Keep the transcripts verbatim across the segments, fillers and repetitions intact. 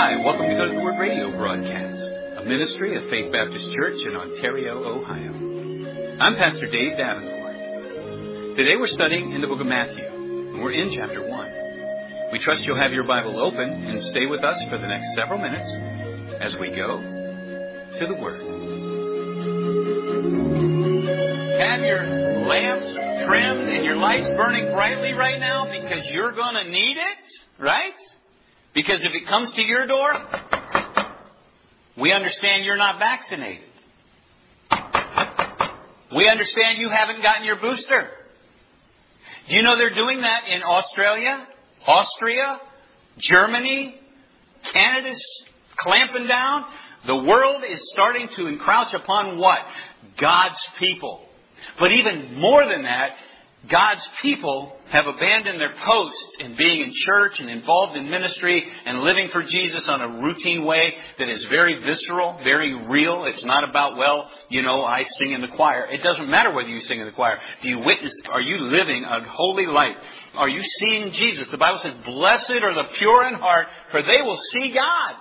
Hi, welcome to Go to the Word radio broadcast, a ministry of Faith Baptist Church in Ontario, Ohio. I'm Pastor Dave Davenport. Today we're studying in the book of Matthew, and we're in chapter one. We trust you'll have your Bible open and stay with us for the next several minutes as we go to the Word. Have your lamps trimmed and your lights burning brightly right now because you're going to need it, right? Because if it comes to your door, we understand you're not vaccinated. We understand you haven't gotten your booster. Do you know they're doing that in Australia, Austria, Germany? Canada's clamping down. The world is starting to encroach upon what? God's people. But even more than that, God's people have abandoned their posts in being in church and involved in ministry and living for Jesus on a routine way that is very visceral, very real. It's not about, well, you know, I sing in the choir. It doesn't matter whether you sing in the choir. Do you witness? Are you living a holy life? Are you seeing Jesus? The Bible says, blessed are the pure in heart, for they will see God.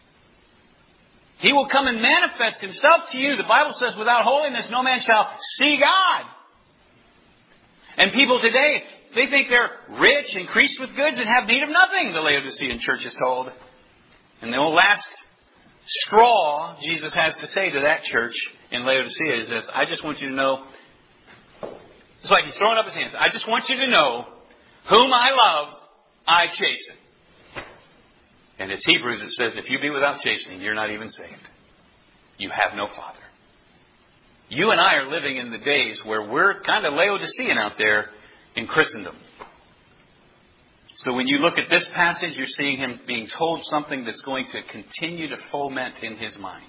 He will come and manifest Himself to you. The Bible says, without holiness, no man shall see God. And people today, they think they're rich, increased with goods, and have need of nothing, the Laodicean church is told. And the last straw Jesus has to say to that church in Laodicea is this: I just want you to know, it's like He's throwing up His hands, I just want you to know, whom I love, I chasten. And it's Hebrews that says, if you be without chastening, you're not even saved. You have no Father. You and I are living in the days where we're kind of Laodicean out there in Christendom. So when you look at this passage, you're seeing Him being told something that's going to continue to foment in His mind.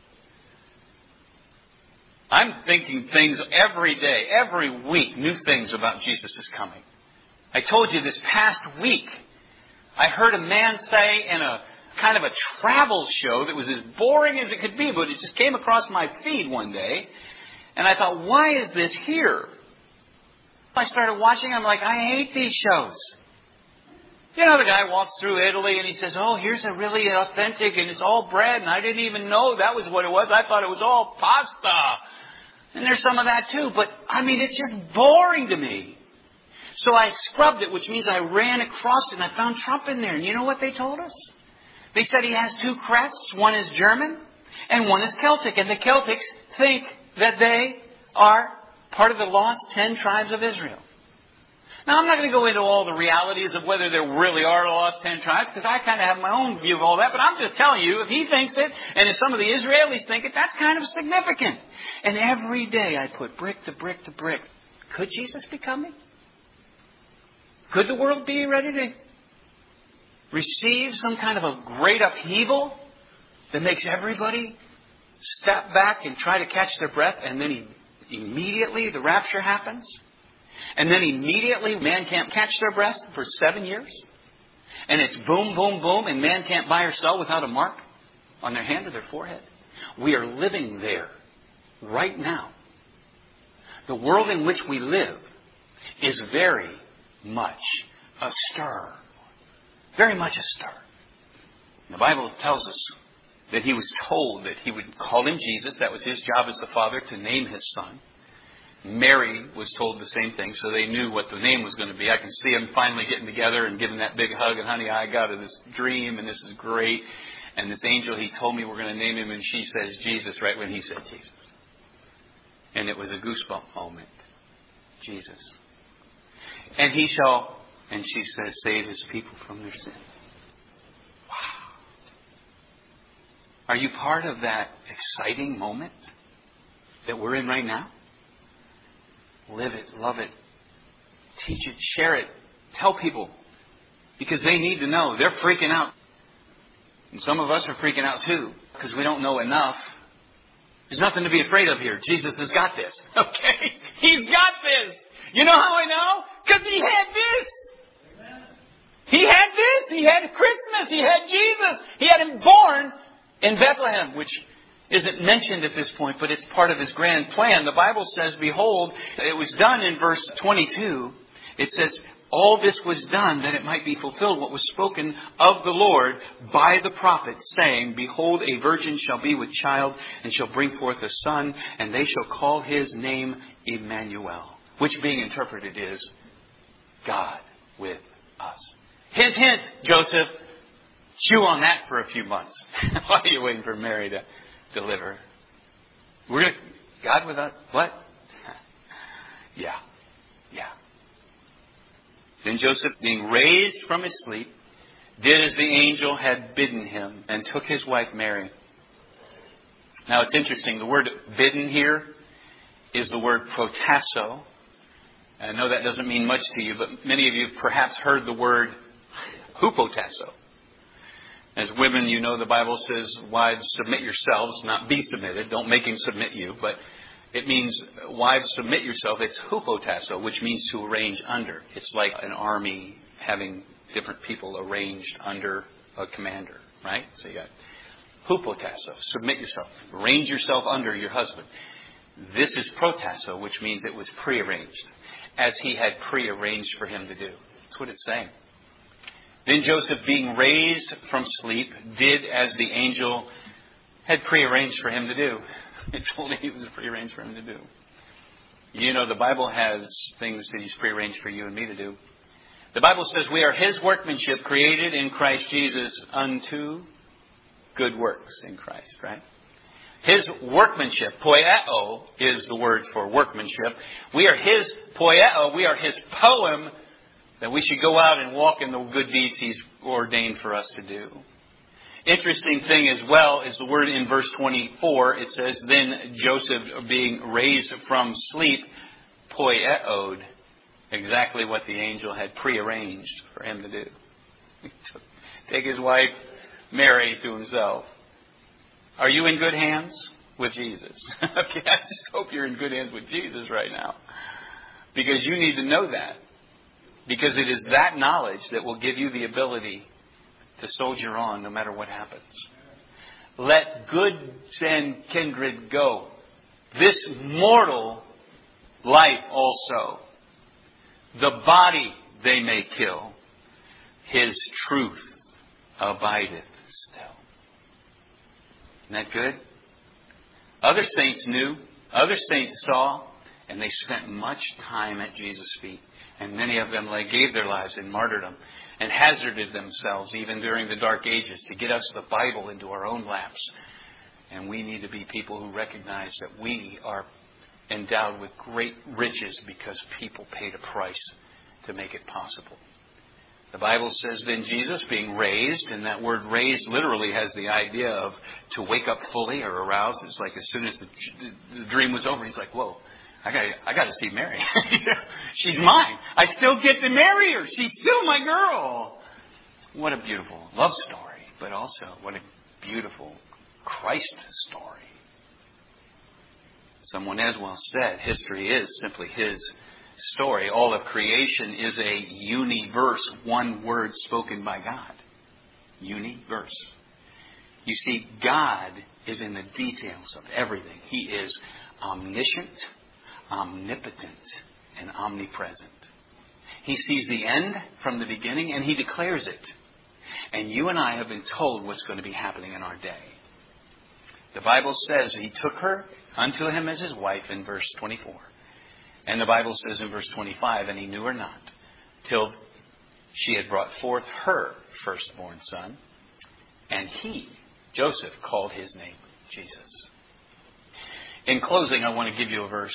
I'm thinking things every day, every week, new things about Jesus is coming. I told you this past week, I heard a man say in a kind of a travel show that was as boring as it could be, but it just came across my feed one day. And I thought, why is this here? I started watching. I'm like, I hate these shows. You know, the guy walks through Italy and he says, oh, here's a really authentic and it's all bread. And I didn't even know that was what it was. I thought it was all pasta. And there's some of that too. But, I mean, it's just boring to me. So I scrubbed it, which means I ran across it and I found Trump in there. And you know what they told us? They said he has two crests. One is German and one is Celtic. And the Celtics think that they are part of the lost ten tribes of Israel. Now, I'm not going to go into all the realities of whether there really are lost ten tribes, because I kind of have my own view of all that. But I'm just telling you, if he thinks it, and if some of the Israelis think it, that's kind of significant. And every day I put brick to brick to brick. Could Jesus be coming? Could the world be ready to receive some kind of a great upheaval that makes everybody step back and try to catch their breath, and then he, immediately the rapture happens? And then immediately man can't catch their breath for seven years? And it's boom, boom, boom, and man can't buy or sell without a mark on their hand or their forehead? We are living there right now. The world in which we live is very much a stir. Very much a stir. The Bible tells us that He was told that He would call Him Jesus. That was His job as the Father, to name His Son. Mary was told the same thing, so they knew what the name was going to be. I can see them finally getting together and giving that big hug. And honey, I got this dream, and this is great. And this angel, he told me we're going to name him, and she says Jesus right when he said Jesus. And it was a goosebump moment. Jesus. And He shall, and she says, save His people from their sins. Wow. Are you part of that exciting moment that we're in right now? Live it, love it, teach it, share it, tell people. Because they need to know. They're freaking out. And some of us are freaking out too, because we don't know enough. There's nothing to be afraid of here. Jesus has got this. Okay? He's got this. You know how I know? Because He had this. Amen. He had this. He had Christmas. He had Jesus. He had Him born in Bethlehem, which isn't mentioned at this point, but it's part of His grand plan. The Bible says, behold, it was done in verse twenty-two. It says, all this was done that it might be fulfilled what was spoken of the Lord by the prophet, saying, Behold, a virgin shall be with child and shall bring forth a son, and they shall call his name Emmanuel, which being interpreted is God with us. Hint, hint, Joseph. Chew on that for a few months while you're waiting for Mary to deliver. We're gonna, God with us? What? yeah. Yeah. Then Joseph, being raised from his sleep, did as the angel had bidden him, and took his wife Mary. Now it's interesting. The word bidden here is the word protasso. I know that doesn't mean much to you, but many of you have perhaps heard the word hupotasso. As women, you know the Bible says, wives, submit yourselves, not be submitted. Don't make him submit you. But it means, wives, submit yourself. It's hupotasso, which means to arrange under. It's like an army having different people arranged under a commander, right? So you got hupotasso, submit yourself. Arrange yourself under your husband. This is protasso, which means it was prearranged, as he had prearranged for him to do. That's what it's saying. Then Joseph, being raised from sleep, did as the angel had prearranged for him to do. It told him it was prearranged for him to do. You know, the Bible has things that he's prearranged for you and me to do. The Bible says we are his workmanship, created in Christ Jesus unto good works in Christ, right? His workmanship, poieo, is the word for workmanship. We are his poieo, we are his poem, that we should go out and walk in the good deeds he's ordained for us to do. Interesting thing as well is the word in verse twenty-four. It says, Then Joseph, being raised from sleep, poieoed, exactly what the angel had prearranged for him to do. He took, take his wife, Mary, to himself. Are you in good hands with Jesus? Okay, I just hope you're in good hands with Jesus right now. Because you need to know that. Because it is that knowledge that will give you the ability to soldier on no matter what happens. Let goods and kindred go. This mortal life also. The body they may kill. His truth abideth still. Isn't that good? Other saints knew. Other saints saw. And they spent much time at Jesus' feet. And many of them like, gave their lives in martyrdom and hazarded themselves even during the dark ages to get us the Bible into our own laps. And we need to be people who recognize that we are endowed with great riches because people paid a price to make it possible. The Bible says then Jesus being raised, and that word raised literally has the idea of to wake up fully or aroused. It's like as soon as the, the dream was over, he's like, whoa. I got I got to see Mary. She's mine. I still get to marry her. She's still my girl. What a beautiful love story, but also what a beautiful Christ story. Someone as well said, history is simply his story. All of creation is a universe, one word spoken by God. Universe. You see, God is in the details of everything. He is omniscient, omnipotent, and omnipresent. He sees the end from the beginning and he declares it. And you and I have been told what's going to be happening in our day. The Bible says he took her unto him as his wife in verse twenty-four. And the Bible says in verse twenty-five, and he knew her not till she had brought forth her firstborn son. And he, Joseph, called his name Jesus. In closing, I want to give you a verse.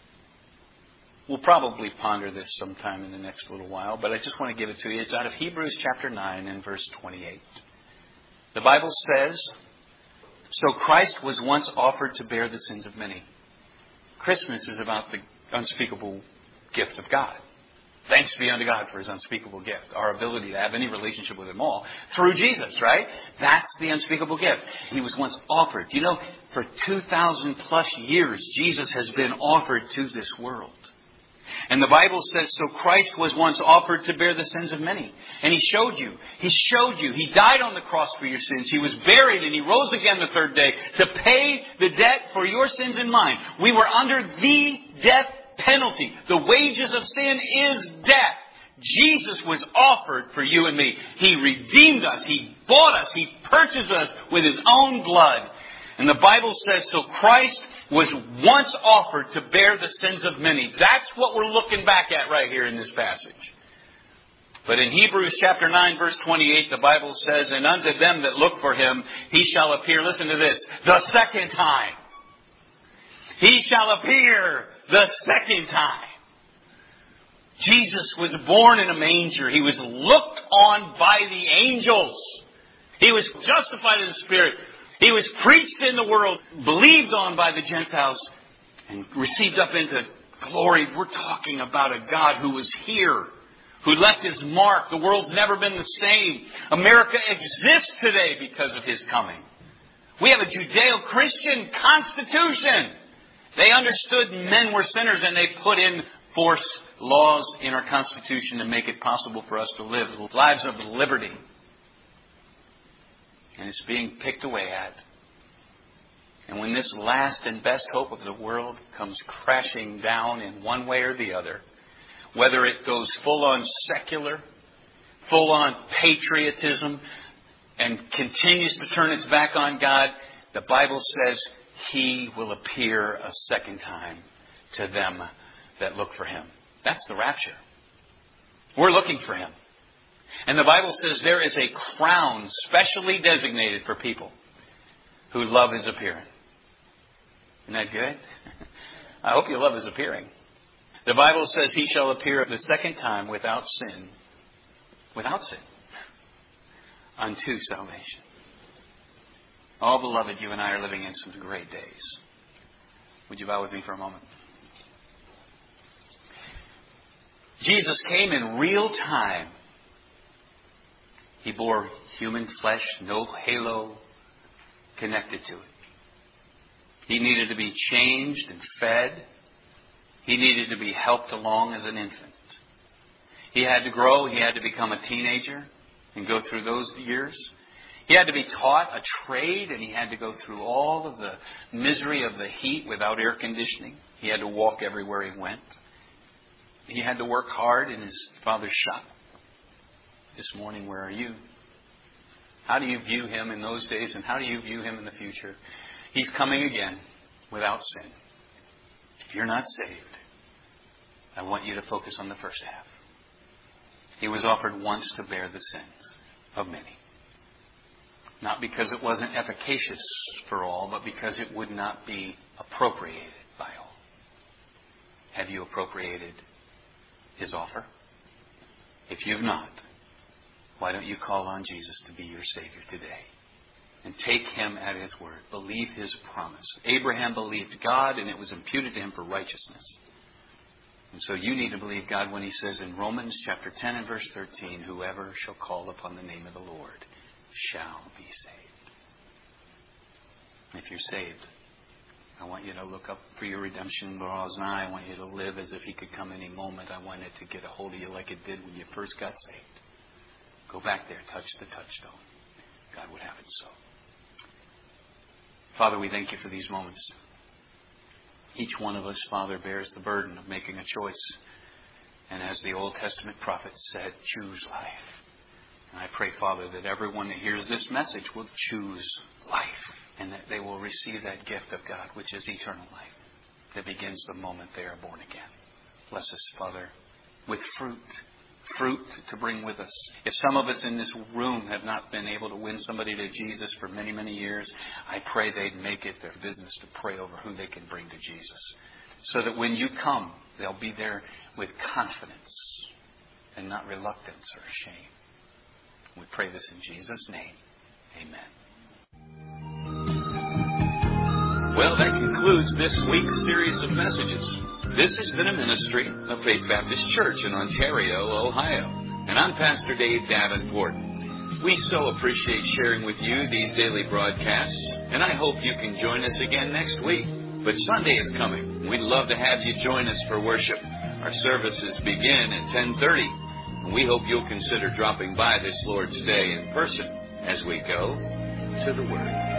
We'll probably ponder this sometime in the next little while, but I just want to give it to you. It's out of Hebrews chapter nine and verse twenty-eight. The Bible says, So Christ was once offered to bear the sins of many. Christmas is about the unspeakable gift of God. Thanks be unto God for his unspeakable gift. Our ability to have any relationship with him all through Jesus, right? That's the unspeakable gift. He was once offered. You know, for two thousand plus years, Jesus has been offered to this world. And the Bible says, so Christ was once offered to bear the sins of many. And he showed you. He showed you. He died on the cross for your sins. He was buried and he rose again the third day to pay the debt for your sins and mine. We were under the death penalty. The wages of sin is death. Jesus was offered for you and me. He redeemed us. He bought us. He purchased us with His own blood. And the Bible says, so Christ was once offered to bear the sins of many. That's what we're looking back at right here in this passage. But in Hebrews chapter nine, verse twenty-eight, the Bible says, and unto them that look for Him, He shall appear, listen to this, the second time. He shall appear the second time. Jesus was born in a manger. He was looked on by the angels. He was justified in the Spirit. He was preached in the world, believed on by the Gentiles, and received up into glory. We're talking about a God who was here, who left His mark. The world's never been the same. America exists today because of His coming. We have a Judeo-Christian constitution. They understood men were sinners, and they put in force laws in our Constitution to make it possible for us to live lives of liberty. And it's being picked away at. And when this last and best hope of the world comes crashing down in one way or the other, whether it goes full on secular, full on patriotism, and continues to turn its back on God, the Bible says He will appear a second time to them that look for Him. That's the rapture. We're looking for Him. And the Bible says there is a crown specially designated for people who love His appearing. Isn't that good? I hope you love His appearing. The Bible says He shall appear the second time without sin. Without sin. Unto salvation. Oh, beloved, you and I are living in some great days. Would you bow with me for a moment? Jesus came in real time. He bore human flesh, no halo connected to it. He needed to be changed and fed. He needed to be helped along as an infant. He had to grow. He had to become a teenager and go through those years. He had to be taught a trade, and he had to go through all of the misery of the heat without air conditioning. He had to walk everywhere he went. He had to work hard in his father's shop. This morning, where are you? How do you view Him in those days, and how do you view Him in the future? He's coming again without sin. If you're not saved, I want you to focus on the first half. He was offered once to bear the sins of many. Not because it wasn't efficacious for all, but because it would not be appropriated by all. Have you appropriated His offer? If you've not, why don't you call on Jesus to be your Savior today? And take Him at His word. Believe His promise. Abraham believed God, and it was imputed to him for righteousness. And so you need to believe God when He says in Romans chapter ten and verse thirteen, whoever shall call upon the name of the Lord shall be saved. If you're saved, I want you to look up for your redemption draws nigh. I want you to live as if He could come any moment. I want it to get a hold of you like it did when you first got saved. Go back there, touch the touchstone. God would have it so. Father, we thank You for these moments. Each one of us, Father, bears the burden of making a choice. And as the Old Testament prophet said, choose life. And I pray, Father, that everyone that hears this message will choose life. And that they will receive that gift of God, which is eternal life, that begins the moment they are born again. Bless us, Father, with fruit. Fruit to bring with us. If some of us in this room have not been able to win somebody to Jesus for many, many years, I pray they'd make it their business to pray over who they can bring to Jesus. So that when You come, they'll be there with confidence and not reluctance or shame. We pray this in Jesus' name. Amen. Well, that concludes this week's series of messages. This has been a ministry of Faith Baptist Church in Ontario, Ohio. And I'm Pastor Dave Davenport. We so appreciate sharing with you these daily broadcasts, and I hope you can join us again next week. But Sunday is coming. We'd love to have you join us for worship. Our services begin at ten thirty. And we hope you'll consider dropping by this Lord's Day in person as we go to the Word.